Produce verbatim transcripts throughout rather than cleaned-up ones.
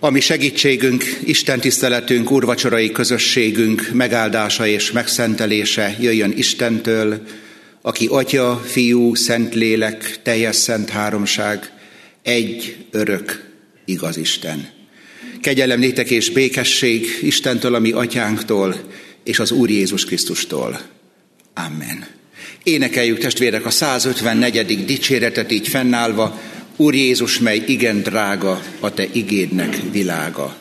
A mi segítségünk, Isten tiszteletünk, úrvacsorai közösségünk megáldása és megszentelése jöjjön Istentől, aki Atya, Fiú, Szentlélek, teljes szent háromság, egy, örök, igaz Isten. Kegyelem néktek és békesség Istentől, a mi atyánktól, és az Úr Jézus Krisztustól. Amen. Énekeljük, testvérek, a százötvennegyedik dicséretet így fennállva. Úr Jézus, mely igen drága, a te igédnek világa.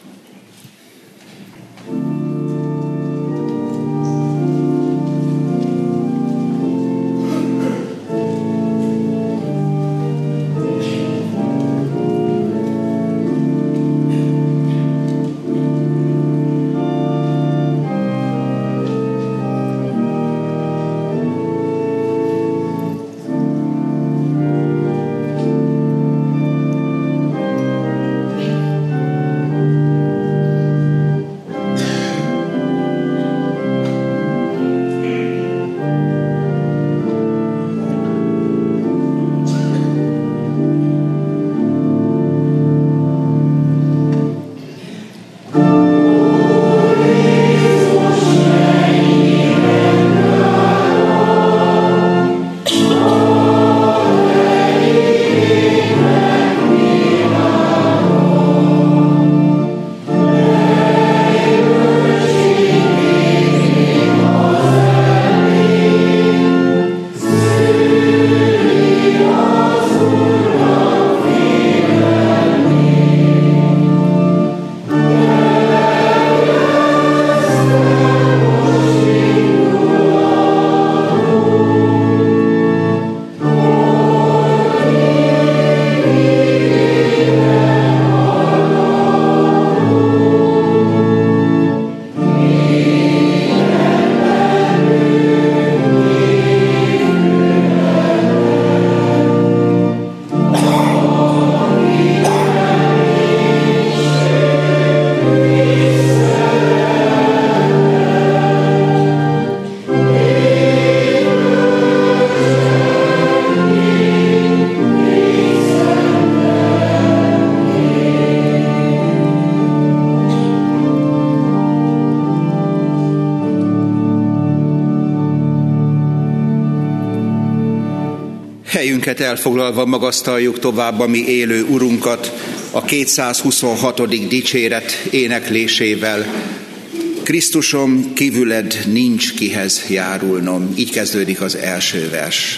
Helyünket elfoglalva magasztaljuk tovább a mi élő Urunkat a kétszázhuszonhatodik dicséret éneklésével. Krisztusom, kívüled nincs kihez járulnom. Így kezdődik az első vers.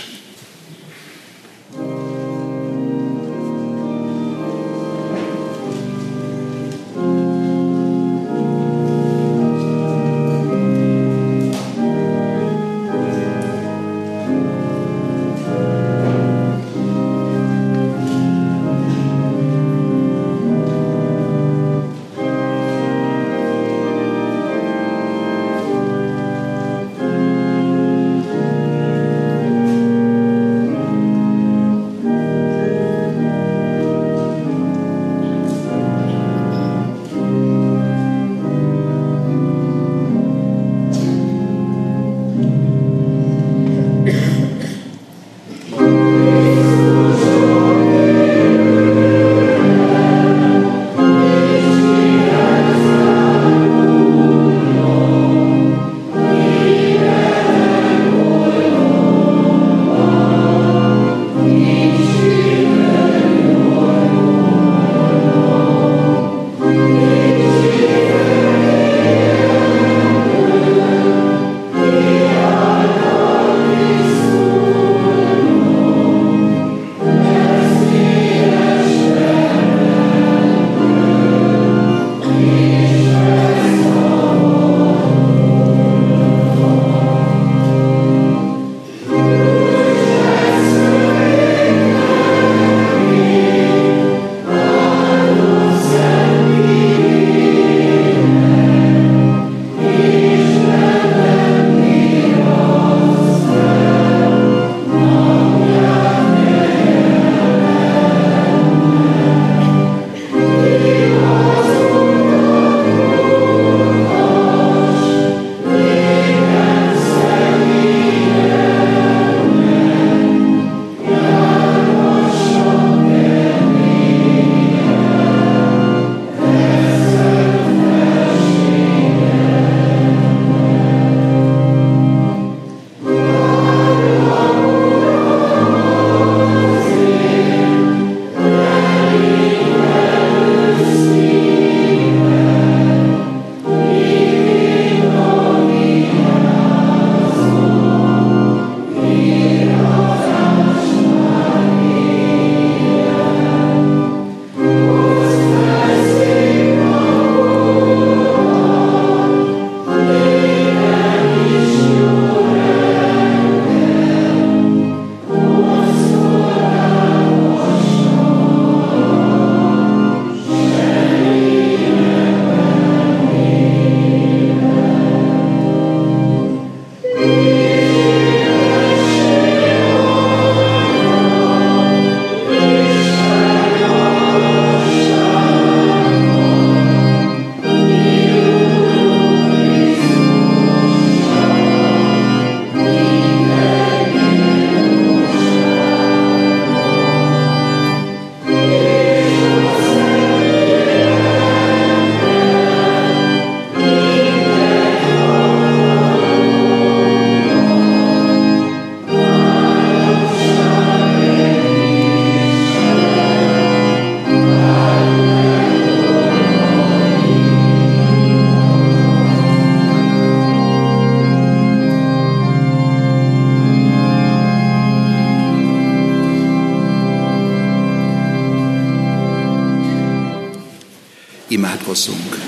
Imádkozzunk!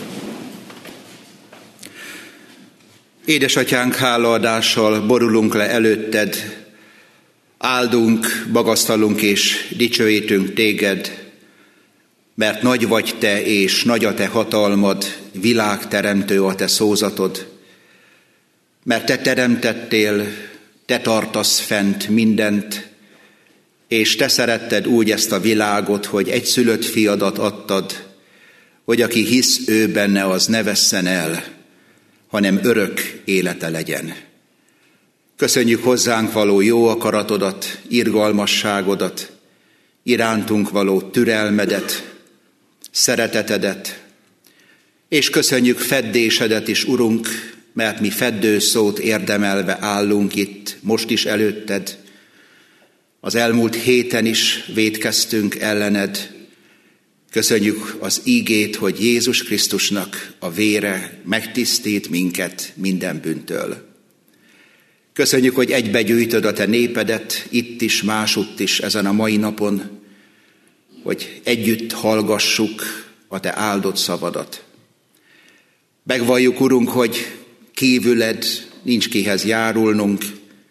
Édesatyánk, hálaadással borulunk le előtted, áldunk, magasztalunk és dicsőítünk téged, mert nagy vagy te, és nagy a te hatalmad, világteremtő a te szózatod, mert te teremtettél, te tartasz fent mindent, és te szeretted úgy ezt a világot, hogy egyszülött fiadat adtad, hogy aki hisz ő benne, az ne vesszen el, hanem örök élete legyen. Köszönjük hozzánk való jó akaratodat, irgalmasságodat, irántunk való türelmedet, szeretetedet, és köszönjük feddésedet is, Urunk, mert mi feddő szót érdemelve állunk itt, most is előtted. Az elmúlt héten is vétkeztünk ellened. Köszönjük az ígét, hogy Jézus Krisztusnak a vére megtisztít minket minden bűntől. Köszönjük, hogy egybegyűjtöd a te népedet, itt is, másutt is, ezen a mai napon, hogy együtt hallgassuk a te áldott szavadat. Megvalljuk, Urunk, hogy kívüled nincs kihez járulnunk.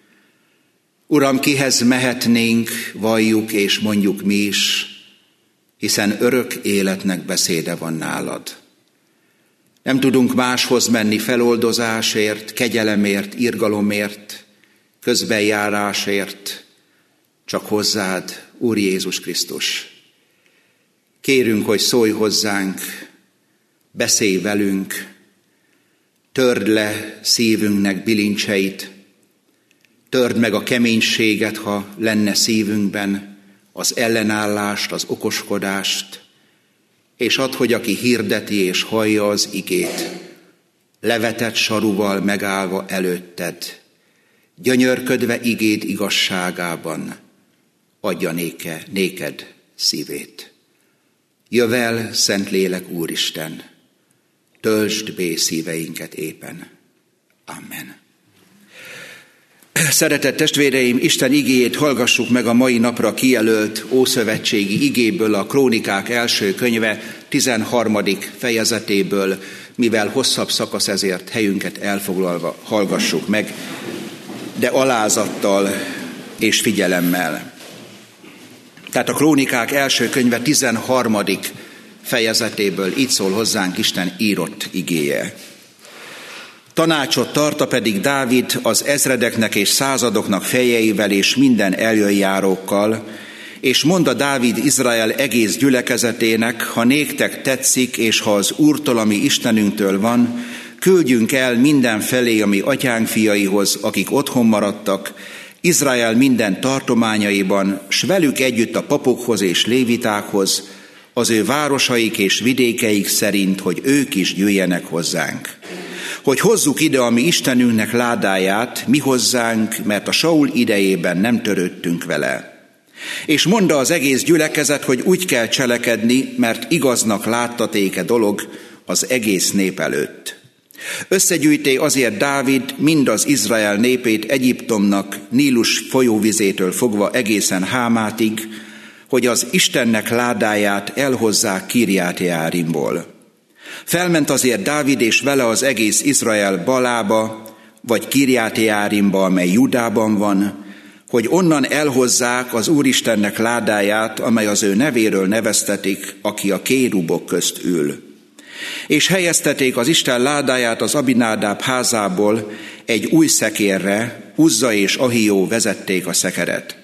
Uram, kihez mehetnénk, valljuk és mondjuk mi is, hiszen örök életnek beszéde van nálad. Nem tudunk máshoz menni feloldozásért, kegyelemért, irgalomért, közbenjárásért, csak hozzád, Úr Jézus Krisztus. Kérünk, hogy szólj hozzánk, beszélj velünk, törd le szívünknek bilincseit, törd meg a keménységet, ha lenne szívünkben, az ellenállást, az okoskodást, és add, hogy aki hirdeti és hallja az igét, levetett saruval megállva előtted, gyönyörködve igéd igazságában, adja néke, néked szívét. Jövel, Szentlélek Úristen, töltsd bé szíveinket éppen. Amen. Szeretett testvéreim, Isten igéjét hallgassuk meg a mai napra kijelölt ószövetségi igéből, a Krónikák első könyve tizenharmadik fejezetéből, mivel hosszabb szakasz, ezért helyünket elfoglalva hallgassuk meg, de alázattal és figyelemmel. Tehát a Krónikák első könyve tizenharmadik fejezetéből így szól hozzánk Isten írott igéje. Tanácsot tartta pedig Dávid az ezredeknek és századoknak fejeivel és minden elöljárókkal, és mondta Dávid Izrael egész gyülekezetének, ha néktek tetszik, és ha az Úrtól, ami Istenünktől van, küldjünk el mindenfelé a mi atyánk fiaihoz, akik otthon maradtak, Izrael minden tartományaiban, s velük együtt a papokhoz és lévitákhoz, az ő városaik és vidékeik szerint, hogy ők is jöjjenek hozzánk. Hogy hozzuk ide a mi Istenünknek ládáját, mi hozzánk, mert a Saul idejében nem törődtünk vele. És mondta az egész gyülekezet, hogy úgy kell cselekedni, mert igaznak láttatéke dolog az egész nép előtt. Összegyűjté azért Dávid mind az Izrael népét Egyiptomnak, Nílus folyóvizétől fogva egészen Hámátig, hogy az Istennek ládáját elhozzák Kirját-Jeárimból. Felment azért Dávid és vele az egész Izrael Balába, vagy Kirját-Jeárimba, amely Judában van, hogy onnan elhozzák az Úristennek ládáját, amely az ő nevéről neveztetik, aki a kérubok közt ül. És helyeztették az Isten ládáját az Abinádáb házából egy új szekérre, Uzza és Ahió vezették a szekeret.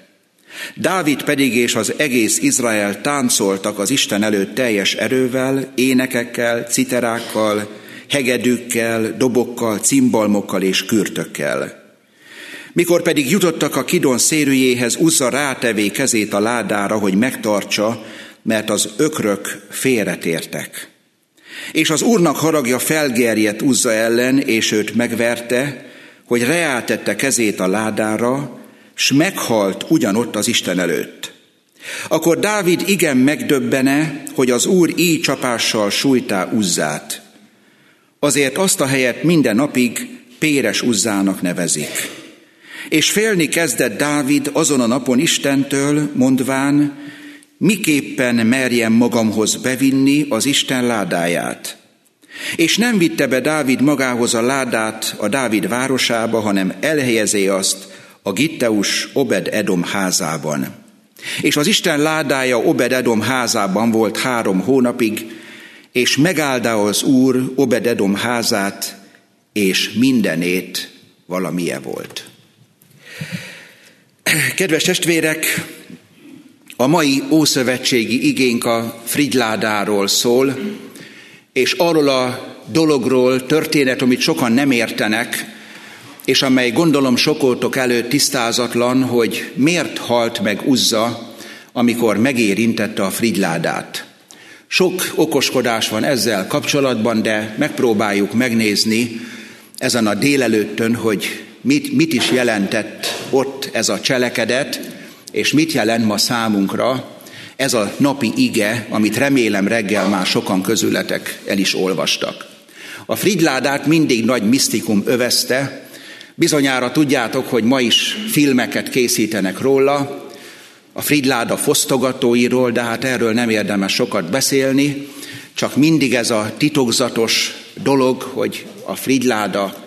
Dávid pedig és az egész Izrael táncoltak az Isten előtt teljes erővel, énekekkel, citerákkal, hegedűkkel, dobokkal, cimbalmokkal és kürtökkel. Mikor pedig jutottak a Kidon szérűjéhez, Uzza rátevé kezét a ládára, hogy megtartsa, mert az ökrök félretértek. És az Úrnak haragja felgerjedt Uzza ellen, és őt megverte, hogy reátette kezét a ládára, s meghalt ugyanott az Isten előtt. Akkor Dávid igen megdöbbene, hogy az Úr így csapással sújtá Uzzát. Azért azt a helyet minden napig Péres Uzzának nevezik. És félni kezdett Dávid azon a napon Istentől, mondván, miképpen merjem magamhoz bevinni az Isten ládáját. És nem vitte be Dávid magához a ládát a Dávid városába, hanem elhelyezi azt a Gitteus Obed-edom házában. És az Isten ládája Obed-edom házában volt három hónapig, és megáldá az Úr Obed-edom házát, és mindenét valamilyen volt. Kedves testvérek, a mai ószövetségi igénk a frigyládáról szól, és arról a dologról történet, amit sokan nem értenek, és amely gondolom sokótok előtt tisztázatlan, hogy miért halt meg Uzza, amikor megérintette a frigyládát. Sok okoskodás van ezzel kapcsolatban, de megpróbáljuk megnézni ezen a délelőttön, hogy mit, mit is jelentett ott ez a cselekedet, és mit jelent ma számunkra ez a napi ige, amit remélem reggel már sokan közületek el is olvastak. A frigyládát mindig nagy misztikum övezte, bizonyára tudjátok, hogy ma is filmeket készítenek róla, a frigyláda fosztogatóiról, de hát erről nem érdemes sokat beszélni, csak mindig ez a titokzatos dolog, hogy a frigyláda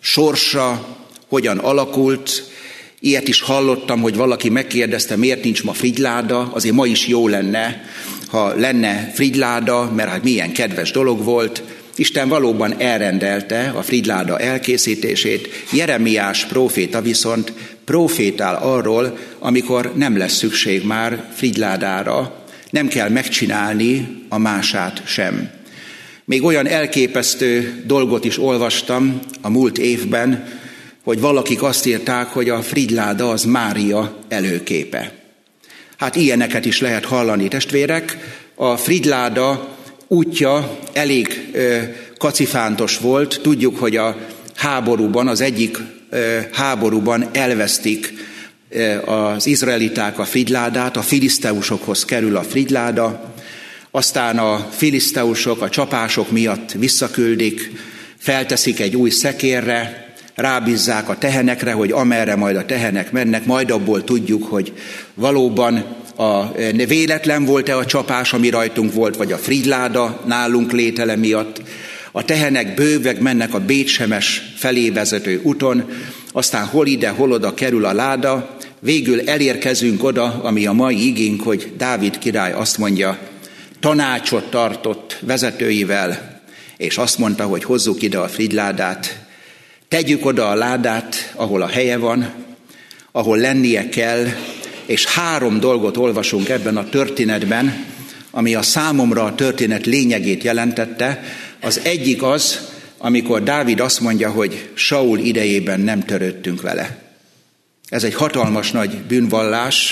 sorsa hogyan alakult. Ilyet is hallottam, hogy valaki megkérdezte, miért nincs ma frigyláda, azért ma is jó lenne, ha lenne frigyláda, mert hát milyen kedves dolog volt. Isten valóban elrendelte a frigyláda elkészítését, Jeremiás próféta viszont prófétál arról, amikor nem lesz szükség már frigyládára, nem kell megcsinálni a mását sem. Még olyan elképesztő dolgot is olvastam a múlt évben, hogy valakik azt írták, hogy a frigyláda az Mária előképe. Hát ilyeneket is lehet hallani, testvérek. A frigyláda útja elég ö, kacifántos volt. Tudjuk, hogy a háborúban, az egyik ö, háborúban elvesztik ö, az izraeliták a frigyládát, a filiszteusokhoz kerül a frigyláda, aztán a filiszteusok a csapások miatt visszaküldik, felteszik egy új szekérre, rábízzák a tehenekre, hogy amerre majd a tehenek mennek, majd abból tudjuk, hogy valóban a véletlen volt-e a csapás, ami rajtunk volt, vagy a frigyláda nálunk létele miatt. A tehenek bőveg mennek a Bétsemes felé vezető úton, aztán hol ide, hol oda kerül a láda, végül elérkezünk oda, ami a mai igénk, hogy Dávid király azt mondja, tanácsot tartott vezetőivel, és azt mondta, hogy hozzuk ide a frigyládát, tegyük oda a ládát, ahol a helye van, ahol lennie kell, és három dolgot olvasunk ebben a történetben, ami a számomra a történet lényegét jelentette. Az egyik az, amikor Dávid azt mondja, hogy Saul idejében nem törődtünk vele. Ez egy hatalmas nagy bűnvallás,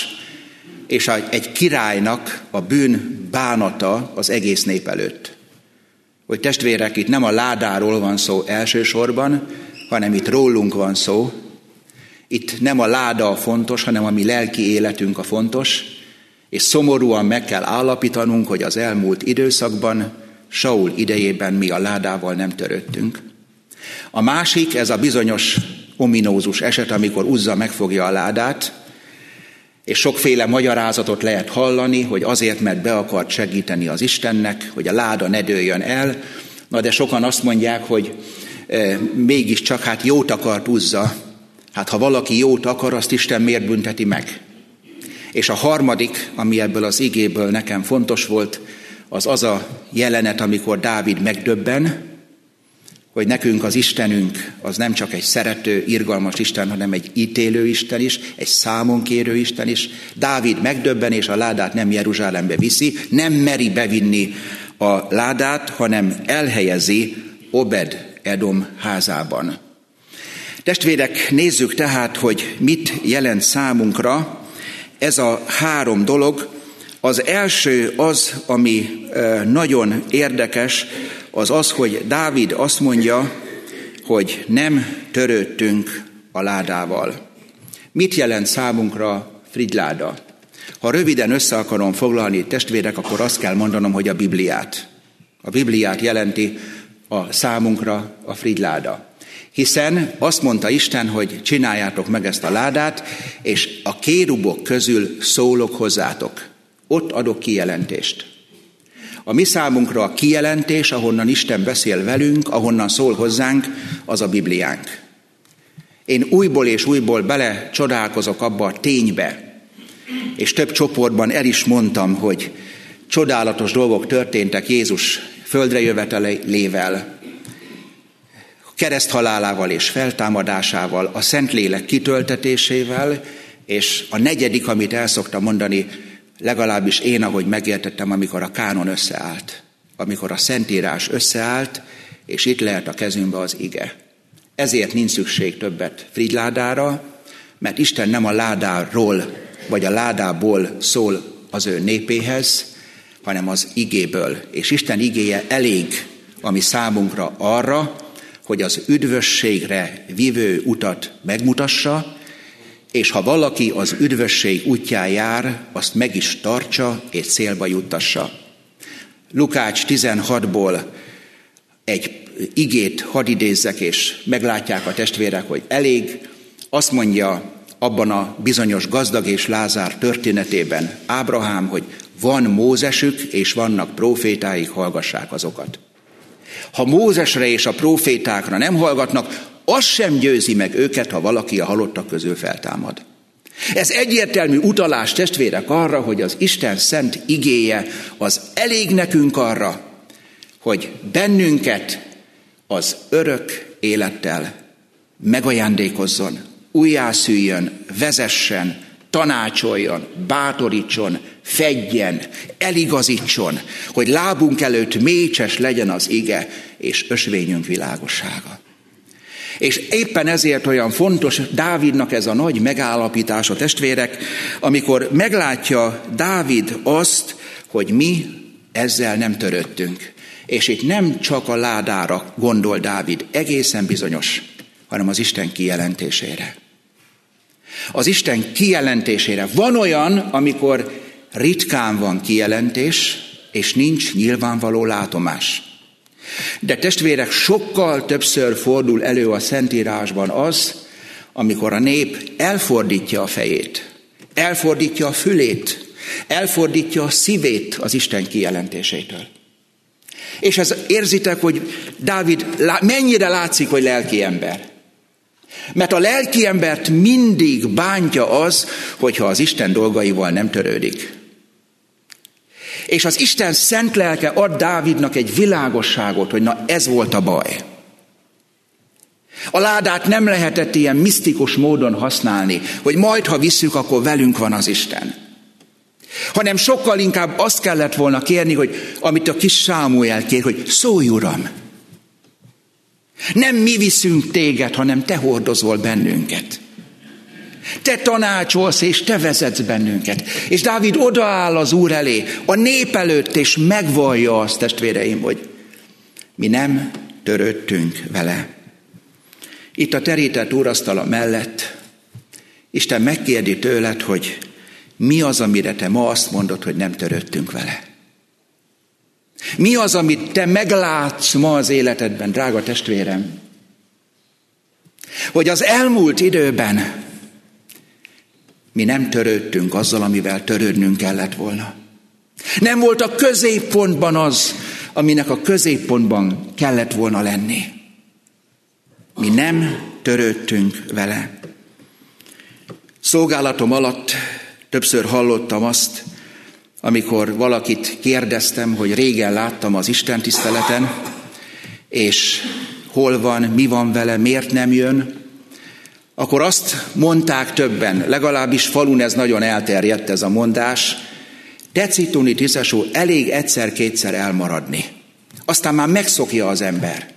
és egy királynak a bűn bánata az egész nép előtt. Hogy testvérek, itt nem a ládáról van szó elsősorban, hanem itt rólunk van szó. Itt nem a láda a fontos, hanem a mi lelki életünk a fontos, és szomorúan meg kell állapítanunk, hogy az elmúlt időszakban, Saul idejében mi a ládával nem törődtünk. A másik, ez a bizonyos ominózus eset, amikor Uzza megfogja a ládát, és sokféle magyarázatot lehet hallani, hogy azért, mert be akart segíteni az Istennek, hogy a láda ne dőljön el. Na de sokan azt mondják, hogy e, mégiscsak hát jót akart Uzza. Hát ha valaki jót akar, azt Isten miért bünteti meg? És a harmadik, ami ebből az igéből nekem fontos volt, az az a jelenet, amikor Dávid megdöbben, hogy nekünk az Istenünk az nem csak egy szerető, irgalmas Isten, hanem egy ítélő Isten is, egy számonkérő Isten is. Dávid megdöbben, és a ládát nem Jeruzsálembe viszi, nem meri bevinni a ládát, hanem elhelyezi Obed-edom házában. Testvérek, nézzük tehát, hogy mit jelent számunkra ez a három dolog. Az első az, ami nagyon érdekes, az az, hogy Dávid azt mondja, hogy nem törődtünk a ládával. Mit jelent számunkra frigyláda? Ha röviden össze akarom foglalni, testvérek, akkor azt kell mondanom, hogy a Bibliát. A Bibliát jelenti a számunkra a frigyláda. Hiszen azt mondta Isten, hogy csináljátok meg ezt a ládát, és a kérubok közül szólok hozzátok. ott adok kijelentést. A mi számunkra a kijelentés, ahonnan Isten beszél velünk, ahonnan szól hozzánk, az a Bibliánk. Én újból és újból bele csodálkozok abba a ténybe, és több csoportban el is mondtam, hogy csodálatos dolgok történtek Jézus földre jövetelével, kereszthalálával és feltámadásával, a Szentlélek kitöltetésével, és a negyedik, amit el szoktam mondani, legalábbis én, ahogy megértettem, amikor a kánon összeállt, amikor a Szentírás összeállt, és itt lehet a kezünkbe az ige. Ezért nincs szükség többet Frigyládára, mert Isten nem a ládáról, vagy a ládából szól az ő népéhez, hanem az igéből. És Isten igéje elég, ami számunkra arra, hogy az üdvösségre vívő utat megmutassa, és ha valaki az üdvösség útján jár, azt meg is tartsa és célba juttassa. Lukács tizenhatból egy igét hadd idézzek, és meglátják a testvérek, hogy elég. Azt mondja abban a bizonyos gazdag és Lázár történetében Ábrahám, hogy van Mózesük és vannak prófétáik, hallgassák azokat. Ha Mózesre és a prófétákra nem hallgatnak, az sem győzi meg őket, ha valaki a halottak közül feltámad. Ez egyértelmű utalás, testvérek, arra, hogy az Isten szent igéje az elég nekünk arra, hogy bennünket az örök élettel megajándékozzon, újjászüljön, vezessen, tanácsoljon, bátorítson, fedjen, eligazítson, hogy lábunk előtt mécses legyen az ige, és ösvényünk világossága. És éppen ezért olyan fontos Dávidnak ez a nagy megállapítása, testvérek, amikor meglátja Dávid azt, hogy mi ezzel nem törődtünk. És itt nem csak a ládára gondol Dávid, egészen bizonyos, hanem az Isten kijelentésére. Az Isten kijelentésére. Van olyan, amikor ritkán van kijelentés, és nincs nyilvánvaló látomás. De testvérek, sokkal többször fordul elő a Szentírásban az, amikor a nép elfordítja a fejét, elfordítja a fülét, elfordítja a szívét az Isten kijelentésétől. És ez érzitek, hogy Dávid mennyire látszik, hogy lelki ember. Mert a lelki embert mindig bántja az, hogyha az Isten dolgaival nem törődik. És az Isten szent lelke ad Dávidnak egy világosságot, hogy na ez volt a baj. A ládát nem lehetett ilyen misztikus módon használni, hogy majd ha visszük, akkor velünk van az Isten. Hanem sokkal inkább azt kellett volna kérni, hogy amit a kis Sámuel kér, hogy szólj, Uram! Nem mi viszünk téged, hanem te hordozol bennünket. Te tanácsolsz és te vezetsz bennünket. És Dávid odaáll az Úr elé, a nép előtt, és megvallja azt, testvéreim, hogy mi nem törődtünk vele. Itt a terített úrasztala mellett Isten megkérdi tőled, hogy mi az, amire te ma azt mondod, hogy nem törődtünk vele. Mi az, amit te meglátsz ma az életedben, drága testvérem? Hogy az elmúlt időben mi nem törődtünk azzal, amivel törődnünk kellett volna. Nem volt a középpontban az, aminek a középpontban kellett volna lenni. Mi nem törődtünk vele. Szolgálatom alatt többször hallottam azt, amikor valakit kérdeztem, hogy régen láttam az istentiszteleten, és hol van, mi van vele, miért nem jön, akkor azt mondták többen, legalábbis falun ez nagyon elterjedt ez a mondás, tecituni tiszesó, elég egyszer-kétszer elmaradni. Aztán már megszokja az ember.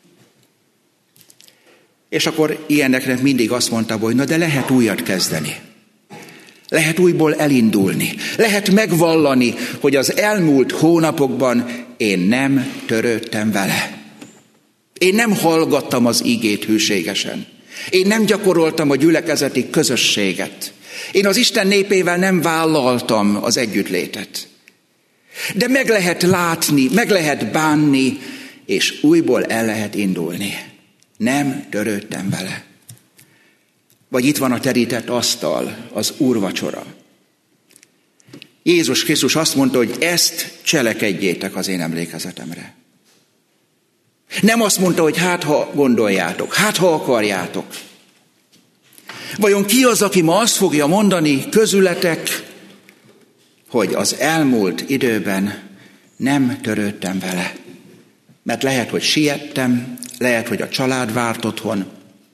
És akkor ilyeneknek mindig azt mondta, hogy na de lehet újat kezdeni. Lehet újból elindulni. Lehet megvallani, hogy az elmúlt hónapokban én nem törődtem vele. Én nem hallgattam az igét hűségesen. Én nem gyakoroltam a gyülekezeti közösséget. Én az Isten népével nem vállaltam az együttlétet. De meg lehet látni, meg lehet bánni, és újból el lehet indulni. Nem törődtem vele. Vagy itt van a terített asztal, az úrvacsora. Jézus Krisztus azt mondta, hogy ezt cselekedjétek az én emlékezetemre. Nem azt mondta, hogy hát ha gondoljátok, hát ha akarjátok. Vajon ki az, aki ma azt fogja mondani közületek, hogy az elmúlt időben nem törődtem vele? Mert lehet, hogy siettem, lehet, hogy a család várt otthon.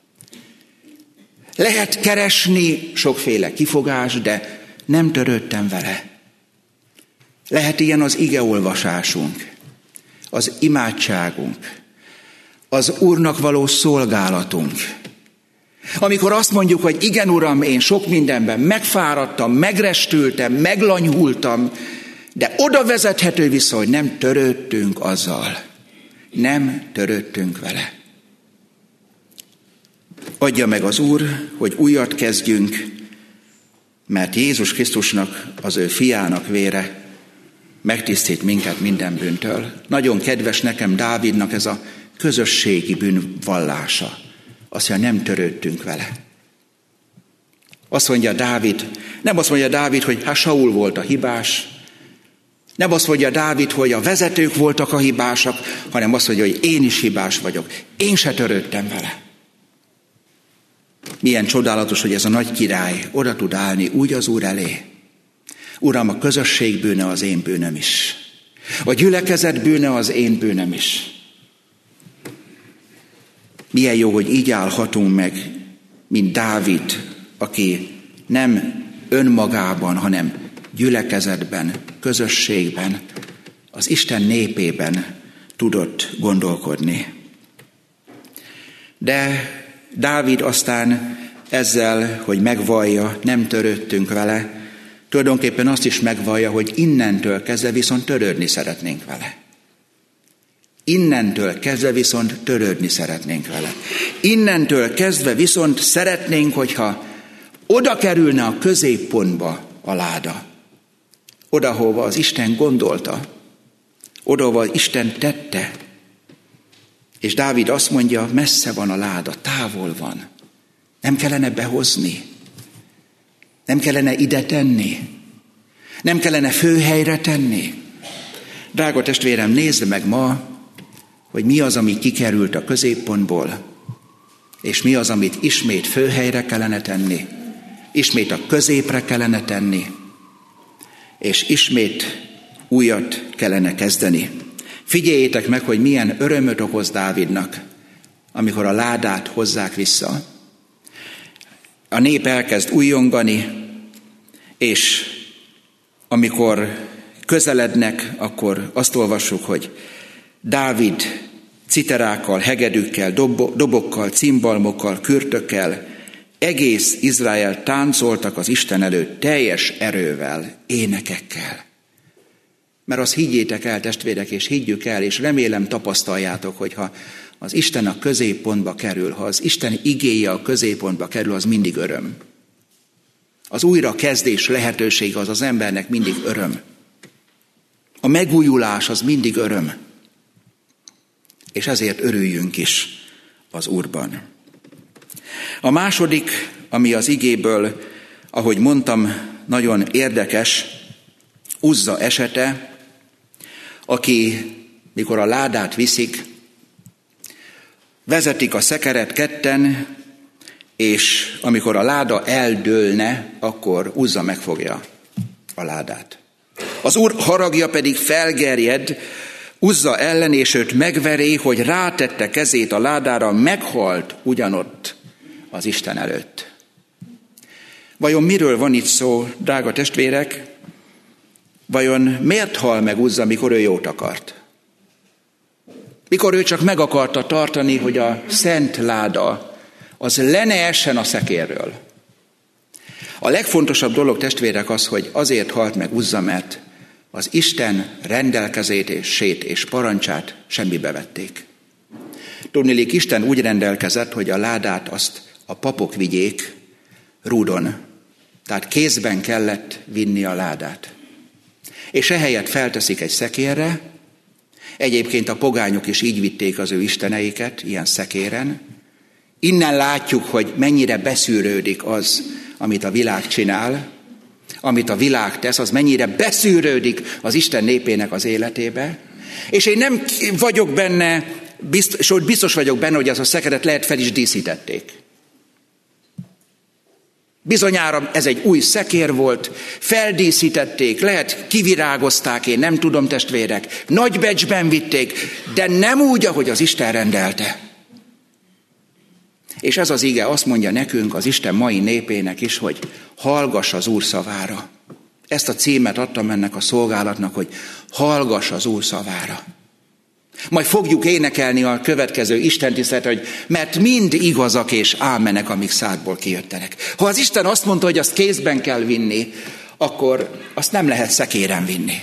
Lehet keresni sokféle kifogás, de nem törődtem vele. Lehet ilyen az igeolvasásunk, az imádságunk, az Úrnak való szolgálatunk. Amikor azt mondjuk, hogy igen, Uram, én sok mindenben megfáradtam, megrestültem, meglanyhultam, de oda vezethető vissza, hogy nem törődtünk azzal. Nem törődtünk vele. Adja meg az Úr, hogy újat kezdjünk, mert Jézus Krisztusnak, az ő fiának vére megtisztít minket minden bűntől. Nagyon kedves nekem Dávidnak ez a közösségi bűnvallása. Azt mondja, nem törődtünk vele. Azt mondja Dávid, nem azt mondja Dávid, hogy hát Saul volt a hibás, nem azt mondja Dávid, hogy a vezetők voltak a hibásak, hanem azt mondja, hogy én is hibás vagyok. Én se törődtem vele. Milyen csodálatos, hogy ez a nagy király oda tud állni úgy az Úr elé. Uram, a közösség bűne az én bűnöm is. A gyülekezet bűne az én bűnöm is. Milyen jó, hogy így állhatunk meg, mint Dávid, aki nem önmagában, hanem gyülekezetben, közösségben, az Isten népében tudott gondolkodni. De Dávid aztán ezzel, hogy megvallja, nem törődtünk vele, tulajdonképpen azt is megvallja, hogy innentől kezdve viszont törődni szeretnénk vele. Innentől kezdve viszont törődni szeretnénk vele. Innentől kezdve viszont szeretnénk, hogyha oda kerülne a középpontba a láda. Oda, hova az Isten gondolta. Oda, hova az Isten tette. És Dávid azt mondja, messze van a láda, távol van. Nem kellene behozni. Nem kellene ide tenni. Nem kellene főhelyre tenni. Drága testvérem, nézd meg ma, hogy mi az, ami kikerült a középpontból, és mi az, amit ismét főhelyre kellene tenni, ismét a középre kellene tenni, és ismét újat kellene kezdeni. Figyeljétek meg, hogy milyen örömöt okoz Dávidnak, amikor a ládát hozzák vissza. A nép elkezd újjongani, és amikor közelednek, akkor azt olvassuk, hogy Dávid citerákkal, hegedűkkel, dobokkal, cimbalmokkal, kürtökkel, egész Izrael táncoltak az Isten előtt teljes erővel, énekekkel. Mert azt higgyétek el, testvérek, és higgyük el, és remélem tapasztaljátok, hogy ha az Isten a középpontba kerül, ha az Isten igéje a középpontba kerül, az mindig öröm. Az újrakezdés lehetősége az az embernek mindig öröm. A megújulás az mindig öröm. És ezért örüljünk is az Úrban. A második, ami az igéből, ahogy mondtam, nagyon érdekes, Uzza esete, aki, mikor a ládát viszik, vezetik a szekeret ketten, és amikor a láda eldőlne, akkor Uzza megfogja a ládát. Az Úr haragja pedig felgerjed Uzza ellen, és őt megveri, hogy rátette kezét a ládára, meghalt ugyanott az Isten előtt. Vajon miről van itt szó, drága testvérek? Vajon miért hal meg Uzza, mikor ő jót akart? Mikor ő csak meg akarta tartani, hogy a szent láda az le ne essen a szekérről. A legfontosabb dolog, testvérek, az, hogy azért halt meg Uzza, mert az Isten rendelkezését és parancsát semmibe vették. Tudniillik, Isten úgy rendelkezett, hogy a ládát azt a papok vigyék rúdon. Tehát kézben kellett vinni a ládát. És ehelyett felteszik egy szekérre, egyébként a pogányok is így vitték az ő isteneiket, ilyen szekéren. Innen látjuk, hogy mennyire beszűrődik az, amit a világ csinál. amit a világ tesz, az mennyire beszűrődik az Isten népének az életébe. És én nem vagyok benne, biztos, biztos vagyok benne, hogy az a szekeret lehet fel is díszítették. Bizonyára ez egy új szekér volt, feldíszítették, lehet kivirágozták, én nem tudom, testvérek, nagy becsben vitték, de nem úgy, ahogy az Isten rendelte. És ez az ige azt mondja nekünk, az Isten mai népének is, hogy hallgass az Úr szavára. Ezt a címet adtam ennek a szolgálatnak, hogy hallgass az Úr szavára. Majd fogjuk énekelni a következő istentiszteletet, hogy mert mind igazak és ámenek, amik szádból kijöttenek. Ha az Isten azt mondta, hogy azt kézben kell vinni, akkor azt nem lehet szekéren vinni.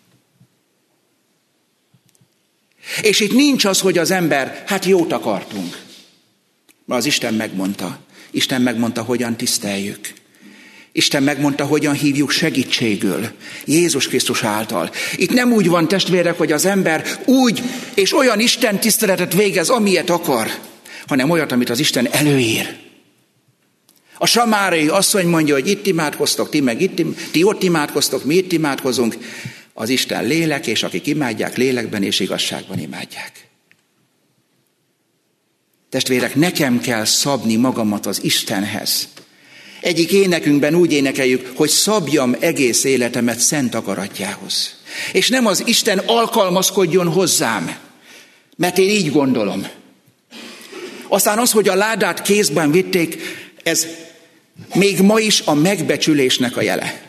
És itt nincs az, hogy az ember, hát jót akartunk. Mert az Isten megmondta. Isten megmondta, hogyan tiszteljük. Isten megmondta, hogyan hívjuk segítségül, Jézus Krisztus által. Itt nem úgy van, testvérek, hogy az ember úgy és olyan Isten tiszteletet végez, amilyet akar, hanem olyat, amit az Isten előír. A samárai asszony mondja, hogy itt imádkoztok, ti meg itt, ti ott imádkoztok, mi itt imádkozunk. Az Isten lélek, és akik imádják, lélekben és igazságban imádják. Testvérek, nekem kell szabni magamat az Istenhez. Egyik énekünkben úgy énekeljük, hogy szabjam egész életemet szent akaratjához. És nem az Isten alkalmazkodjon hozzám, mert én így gondolom. Aztán az, hogy a ládát kézben vitték, ez még ma is a megbecsülésnek a jele.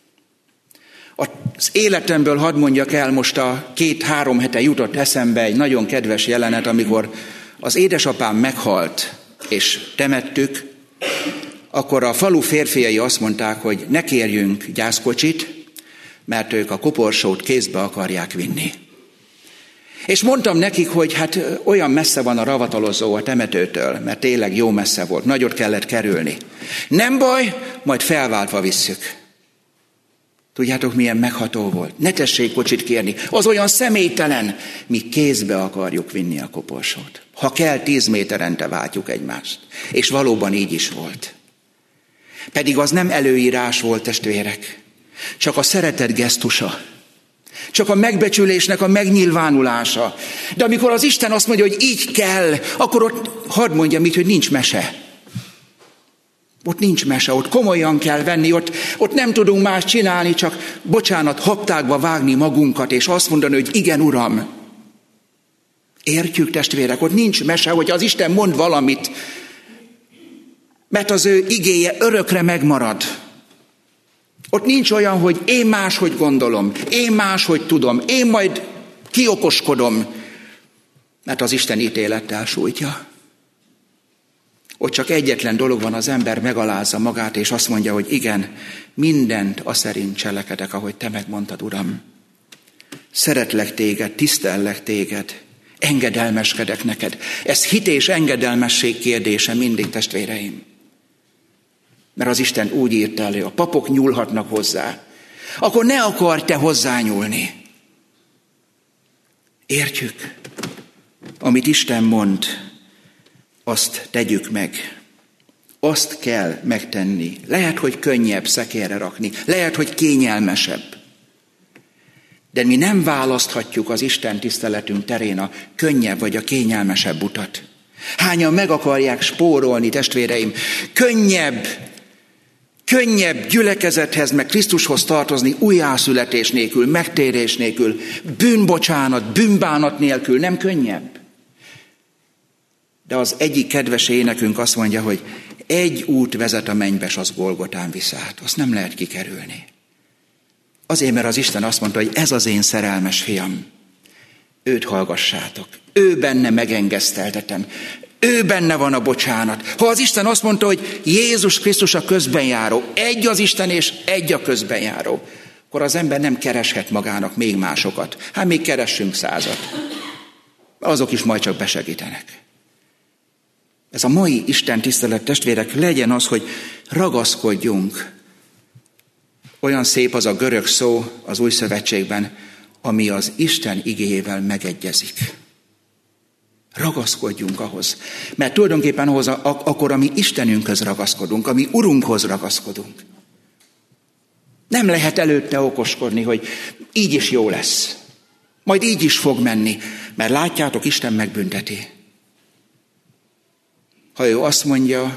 Az életemből hadd mondjak el, most a két-három hete jutott eszembe egy nagyon kedves jelenet, amikor az édesapám meghalt, és temettük, akkor a falu férfiai azt mondták, hogy ne kérjünk gyászkocsit, mert ők a koporsót kézbe akarják vinni. És mondtam nekik, hogy hát olyan messze van a ravatalozó a temetőtől, mert tényleg jó messze volt, nagyot kellett kerülni. Nem baj, majd felváltva visszük. Tudjátok, milyen megható volt? Ne tessék kocsit kérni, az olyan személytelen, mi kézbe akarjuk vinni a koporsót. Ha kell, tíz méterente váltjuk egymást. És valóban így is volt. Pedig az nem előírás volt, testvérek, csak a szeretet gesztusa, csak a megbecsülésnek a megnyilvánulása. De amikor az Isten azt mondja, hogy így kell, akkor ott hadd mondjam így, hogy nincs mese. Ott nincs mese, ott komolyan kell venni, ott, ott nem tudunk más csinálni, csak bocsánat, haptákba vágni magunkat, és azt mondani, hogy igen, Uram. Értjük, testvérek, ott nincs mese, hogy az Isten mond valamit, mert az ő igéje örökre megmarad. Ott nincs olyan, hogy én máshogy gondolom, én máshogy tudom, én majd kiokoskodom, mert az Isten ítélettel sújtja. Ott csak egyetlen dolog van, az ember megalázza magát, és azt mondja, hogy igen, mindent aszerint cselekedek, ahogy te megmondtad, Uram. Szeretlek téged, tisztellek téged, engedelmeskedek neked. Ez hit és engedelmesség kérdése mindig, testvéreim. Mert az Isten úgy írt elő, a papok nyúlhatnak hozzá. Akkor ne akarj te hozzányúlni. Értjük? Amit Isten mond, azt tegyük meg. Azt kell megtenni. Lehet, hogy könnyebb szekérre rakni. Lehet, hogy kényelmesebb. De mi nem választhatjuk az Isten tiszteletünk terén a könnyebb vagy a kényelmesebb utat. Hányan meg akarják spórolni, testvéreim? Könnyebb, könnyebb gyülekezethez, meg Krisztushoz tartozni újjászületés nélkül, megtérés nélkül, bűnbocsánat, bűnbánat nélkül, nem könnyebb. De az egyik kedves énekünk azt mondja, hogy egy út vezet a mennybe, s az Golgotán visz át. Azt nem lehet kikerülni. Azért, mert az Isten azt mondta, hogy ez az én szerelmes fiam. Őt hallgassátok. Ő benne megengeszteltetem. Ő benne van a bocsánat. Ha az Isten azt mondta, hogy Jézus Krisztus a közbenjáró, egy az Isten és egy a közbenjáró, akkor az ember nem kereshet magának még másokat. Hát még keressünk százat. Azok is majd csak besegítenek. Ez a mai Isten tisztelet, testvérek, legyen az, hogy ragaszkodjunk. Olyan szép az a görög szó az Új Szövetségben, ami az Isten igéjével megegyezik. Ragaszkodjunk ahhoz. Mert tulajdonképpen ahhoz a, akkor a mi Istenünkhöz ragaszkodunk, a mi Urunkhoz ragaszkodunk. Nem lehet előtte okoskodni, hogy így is jó lesz. Majd így is fog menni, mert látjátok, Isten megbünteti. Ha ő azt mondja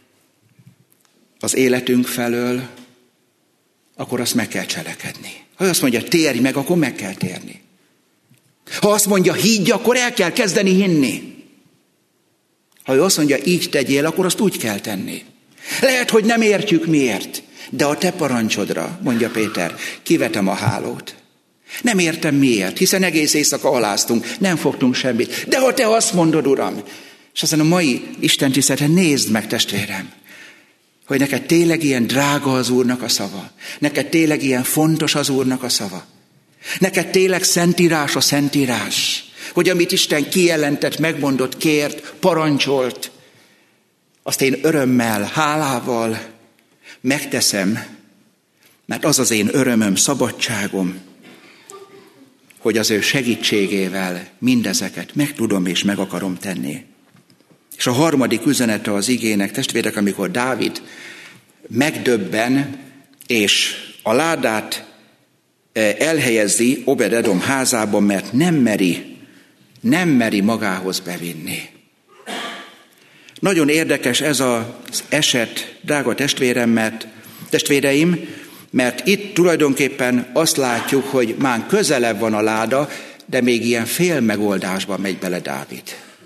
az életünk felől, akkor azt meg kell cselekedni. Ha ő azt mondja, térj meg, akkor meg kell térni. Ha azt mondja, higgy, akkor el kell kezdeni hinni. Ha ő azt mondja, így tegyél, akkor azt úgy kell tenni. Lehet, hogy nem értjük miért, de a te parancsodra, mondja Péter, kivetem a hálót. Nem értem miért, hiszen egész éjszaka aláztunk, nem fogtunk semmit. De ha te azt mondod, Uram, és aztán a mai Isten tiszteletre nézd meg, testvérem, hogy neked tényleg ilyen drága az Úrnak a szava. Neked tényleg ilyen fontos az Úrnak a szava. Neked tényleg szentírás a szentírás. Hogy amit Isten kijelentett, megmondott, kért, parancsolt, azt én örömmel, hálával megteszem, mert az az én örömöm, szabadságom, hogy az ő segítségével mindezeket meg tudom és meg akarom tenni. És a harmadik üzenete az igének, testvérek, amikor Dávid megdöbben, és a ládát elhelyezi Obed-edom házában, mert nem meri, nem meri magához bevinni. Nagyon érdekes ez az eset, drága testvérem, mert, testvéreim, mert itt tulajdonképpen azt látjuk, hogy már közelebb van a láda, de még ilyen fél megoldásba megy bele Dávid.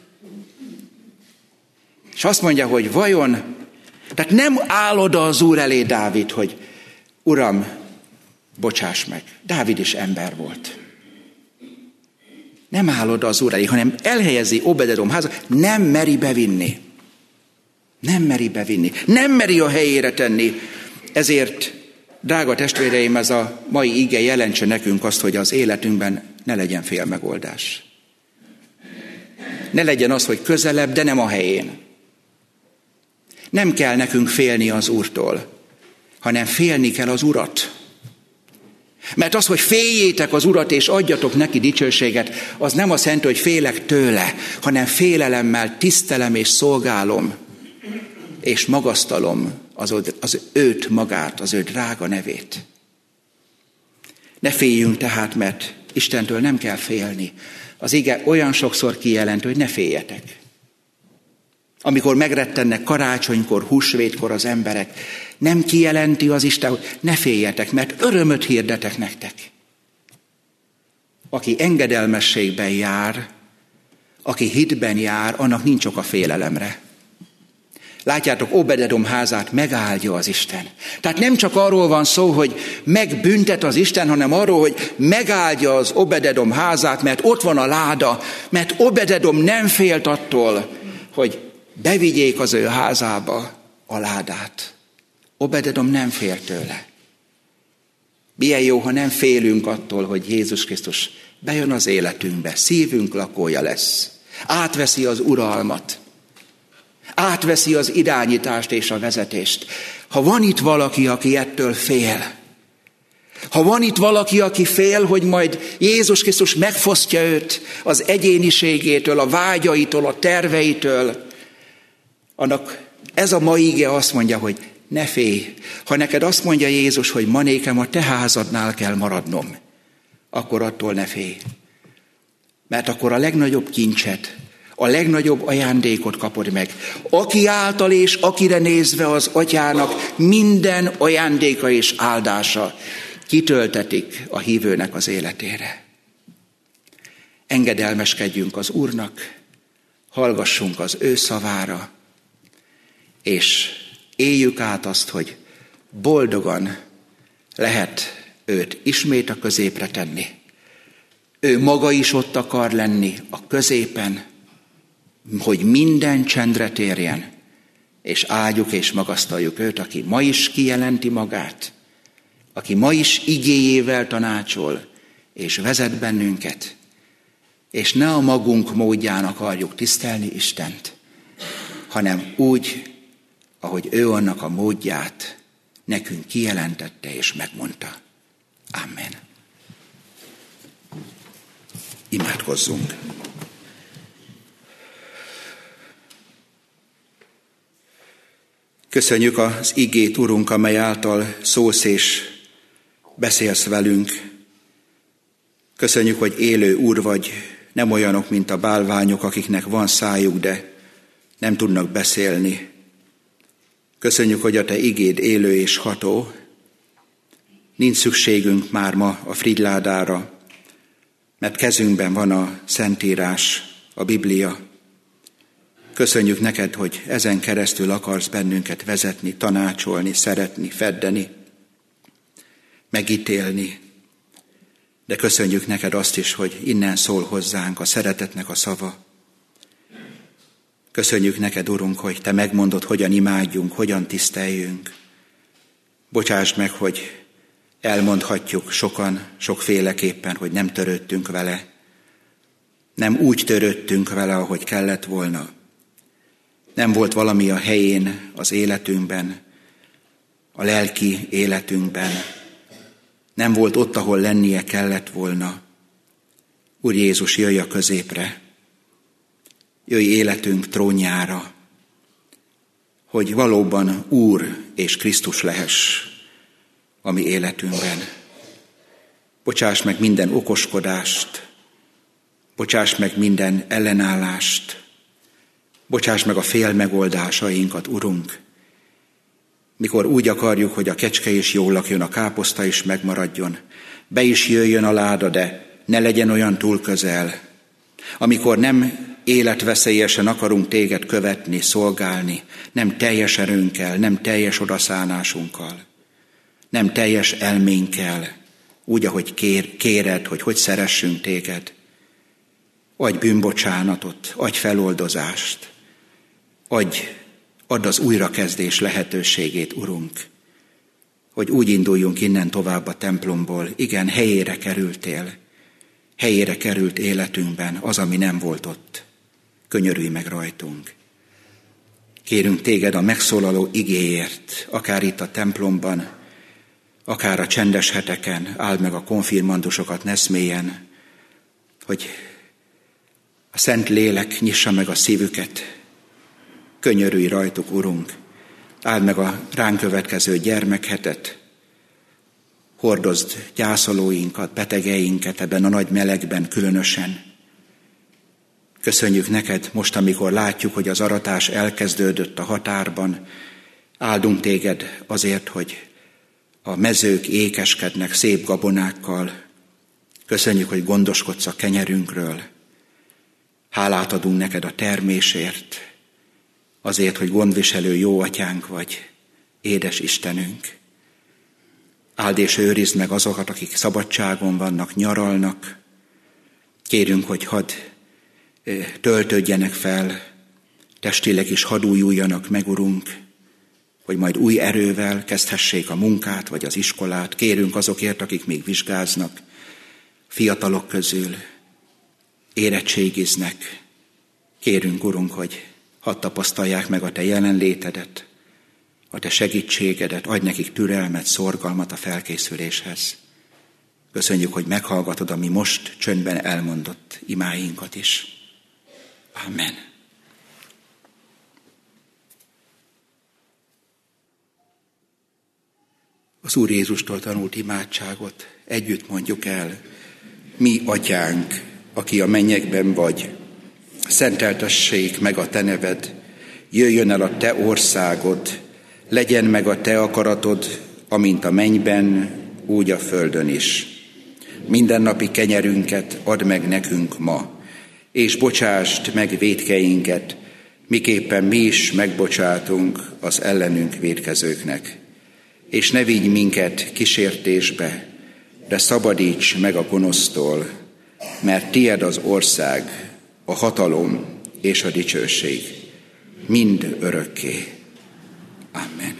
És azt mondja, hogy vajon, tehát nem áll oda az Úr elé Dávid, hogy Uram, bocsáss meg. Dávid is ember volt. Nem áll oda az Úr elé, hanem elhelyezi Obed-edom házat, nem meri bevinni. Nem meri bevinni. Nem meri a helyére tenni. Ezért, drága testvéreim, ez a mai ige jelentse nekünk azt, hogy az életünkben ne legyen félmegoldás. Ne legyen az, hogy közelebb, de nem a helyén. Nem kell nekünk félni az Úrtól, hanem félni kell az Urat. Mert az, hogy féljétek az Urat és adjatok neki dicsőséget, az nem azt jelenti, hogy félek tőle, hanem félelemmel tisztelem és szolgálom, és magasztalom az, az őt magát, az ő drága nevét. Ne féljünk tehát, mert Istentől nem kell félni. Az ige olyan sokszor kijelent, hogy ne féljetek. Amikor megrettennek karácsonykor, húsvétkor az emberek, nem kijelenti az Isten, hogy ne féljetek, mert örömöt hirdetek nektek. Aki engedelmességben jár, aki hitben jár, annak nincs ok a félelemre. Látjátok, Obed-edom házát megáldja az Isten. Tehát nem csak arról van szó, hogy megbüntet az Isten, hanem arról, hogy megáldja az Obed-edom házát, mert ott van a láda, mert Obed-edom nem félt attól, hogy bevigyék az ő házába a ládát. Obed-edom nem fél tőle. Milyen jó, ha nem félünk attól, hogy Jézus Krisztus bejön az életünkbe, szívünk lakója lesz. Átveszi az uralmat. Átveszi az irányítást és a vezetést. Ha van itt valaki, aki ettől fél, ha van itt valaki, aki fél, hogy majd Jézus Krisztus megfosztja őt az egyéniségétől, a vágyaitól, a terveitől, annak ez a mai ige azt mondja, hogy ne félj. Ha neked azt mondja Jézus, hogy ma nékem a te házadnál kell maradnom, akkor attól ne félj. Mert akkor a legnagyobb kincset, a legnagyobb ajándékot kapod meg. Aki által és akire nézve az Atyának minden ajándéka és áldása kitöltetik a hívőnek az életére. Engedelmeskedjünk az Úrnak, hallgassunk az ő szavára, és éljük át azt, hogy boldogan lehet őt ismét a középre tenni. Ő maga is ott akar lenni a középen, hogy minden csendre térjen, és áldjuk és magasztaljuk őt, aki ma is kijelenti magát, aki ma is igéjével tanácsol, és vezet bennünket, és ne a magunk módján akarjuk tisztelni Istent, hanem úgy, ahogy ő annak a módját nekünk kijelentette és megmondta. Amen. Imádkozzunk. Köszönjük az igét, Urunk, amely által szólsz és beszélsz velünk. Köszönjük, hogy élő Úr vagy, nem olyanok, mint a bálványok, akiknek van szájuk, de nem tudnak beszélni. Köszönjük, hogy a Te igéd élő és ható. Nincs szükségünk már ma a frigyládára, mert kezünkben van a Szentírás, a Biblia. Köszönjük neked, hogy ezen keresztül akarsz bennünket vezetni, tanácsolni, szeretni, feddeni, megítélni. De köszönjük neked azt is, hogy innen szól hozzánk a szeretetnek a szava. Köszönjük neked, Urunk, hogy Te megmondod, hogyan imádjunk, hogyan tiszteljünk. Bocsásd meg, hogy elmondhatjuk sokan, sokféleképpen, hogy nem törődtünk vele. Nem úgy törődtünk vele, ahogy kellett volna. Nem volt valami a helyén az életünkben, a lelki életünkben. Nem volt ott, ahol lennie kellett volna. Úr Jézus, jöjj a középre. Jöjj életünk trónjára, hogy valóban Úr és Krisztus lehess a mi életünkben. Bocsáss meg minden okoskodást, bocsáss meg minden ellenállást, bocsáss meg a fél megoldásainkat, Urunk. Mikor úgy akarjuk, hogy a kecske is jól lakjon, a káposzta is megmaradjon, be is jöjjön a láda, de ne legyen olyan túl közel. Amikor nem életveszélyesen akarunk téged követni, szolgálni, nem teljes erőnkkel, nem teljes odaszánásunkkal, nem teljes elménkkel, úgy, ahogy kér, kéred, hogy hogy szeressünk téged. Adj bűnbocsánatot, adj feloldozást, adj, add az újrakezdés lehetőségét, Urunk, hogy úgy induljunk innen tovább a templomból. Igen, helyére kerültél, helyére került életünkben az, ami nem volt ott. Könyörülj meg rajtunk. Kérünk téged a megszólaló igéért, akár itt a templomban, akár a csendes heteken, áld meg a konfirmandusokat neszmélyen, hogy a Szent Lélek nyissa meg a szívüket. Könyörülj rajtuk, Urunk. Áld meg a ránk következő gyermekhetet. Hordozd gyászolóinkat, betegeinket ebben a nagy melegben különösen. Köszönjük neked most, amikor látjuk, hogy az aratás elkezdődött a határban. Áldunk téged azért, hogy a mezők ékeskednek szép gabonákkal. Köszönjük, hogy gondoskodsz a kenyerünkről. Hálát adunk neked a termésért, azért, hogy gondviselő jó atyánk vagy, édes Istenünk. Áld és őrizd meg azokat, akik szabadságon vannak, nyaralnak. Kérünk, hogy hadd töltődjenek fel, testileg is hadd újuljanak meg, Urunk, hogy majd új erővel kezdhessék a munkát vagy az iskolát. Kérünk azokért, akik még vizsgáznak, fiatalok közül érettségiznek. Kérünk, Urunk, hogy hadd tapasztalják meg a Te jelenlétedet, a Te segítségedet, adj nekik türelmet, szorgalmat a felkészüléshez. Köszönjük, hogy meghallgatod a mi most csöndben elmondott imáinkat is. Amen. Az Úr Jézustól tanult imádságot együtt mondjuk el. Mi, Atyánk, aki a mennyekben vagy, szenteltessék meg a Te neved, jöjjön el a Te országod, legyen meg a Te akaratod, amint a mennyben, úgy a földön is. Mindennapi kenyerünket add meg nekünk ma, és bocsásd meg vétkeinket, miképpen mi is megbocsátunk az ellenünk vétkezőknek. És ne vigy minket kísértésbe, de szabadíts meg a gonosztól, mert tied az ország, a hatalom és a dicsőség, mind örökké. Amen.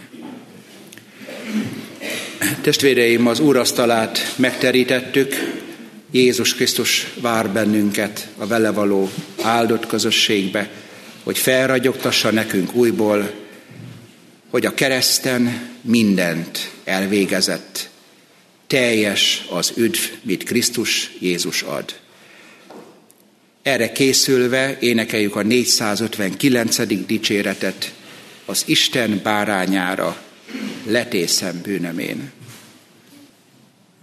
Testvéreim, az úrasztalát megterítettük, Jézus Krisztus vár bennünket a vele való áldott közösségbe, hogy felragyogtassa nekünk újból, hogy a kereszten mindent elvégezett, teljes az üdv, mit Krisztus Jézus ad. Erre készülve énekeljük a négyszázötvenkilencedik dicséretet, az Isten bárányára letészem bűnömén.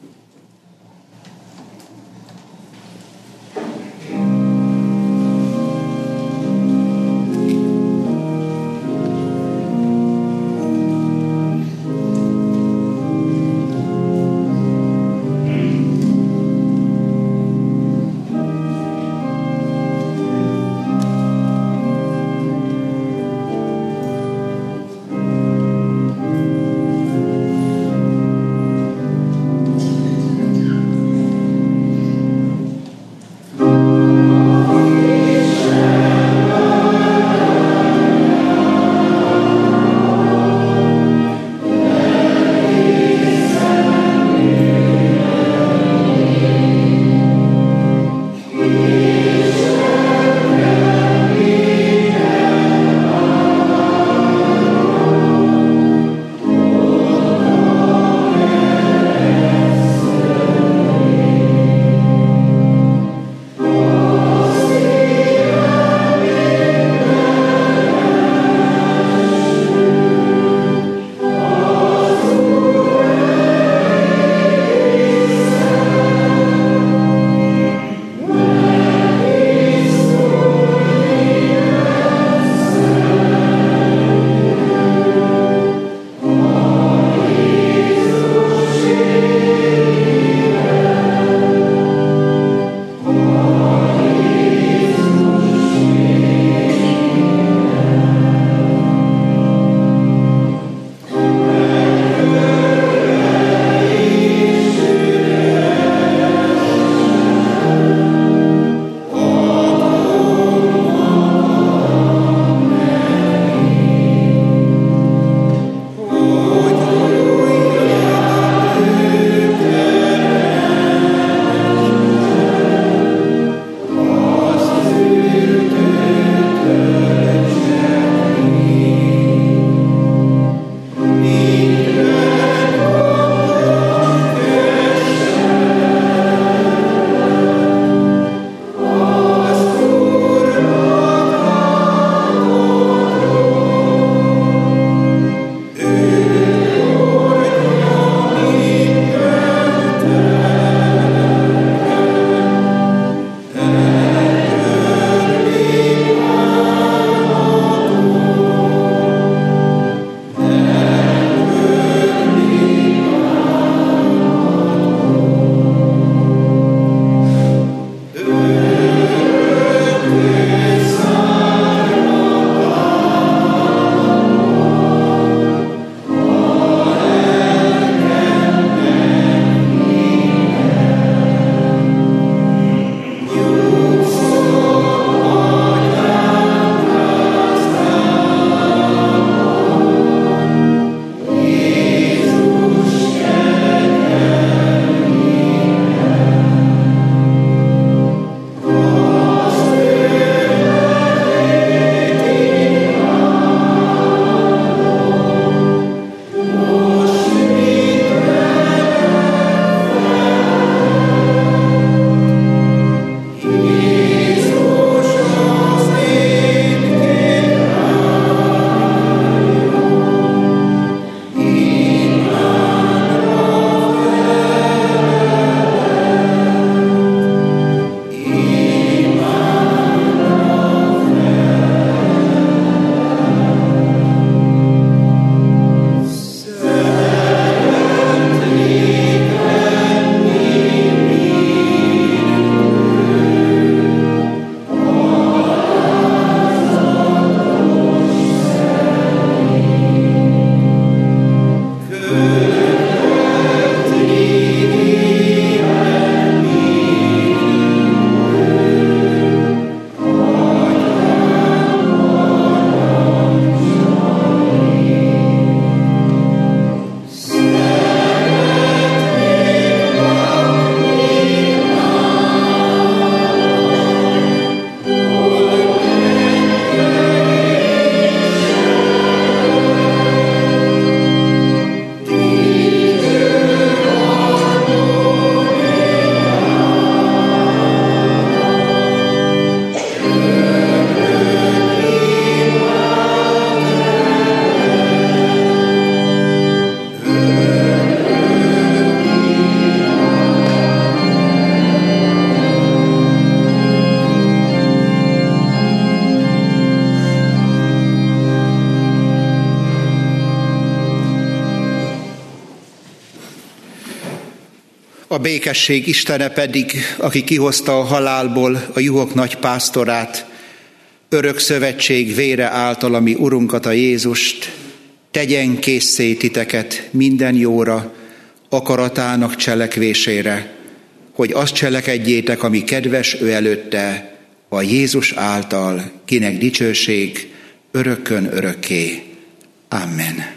A békesség Istene pedig, aki kihozta a halálból a juhok nagy pásztorát, örök szövetség vére által, ami Urunkat, a Jézust, tegyen késszé titeket minden jóra, akaratának cselekvésére, hogy azt cselekedjétek, ami kedves ő előtte, a Jézus által, kinek dicsőség örökkön örökké. Amen.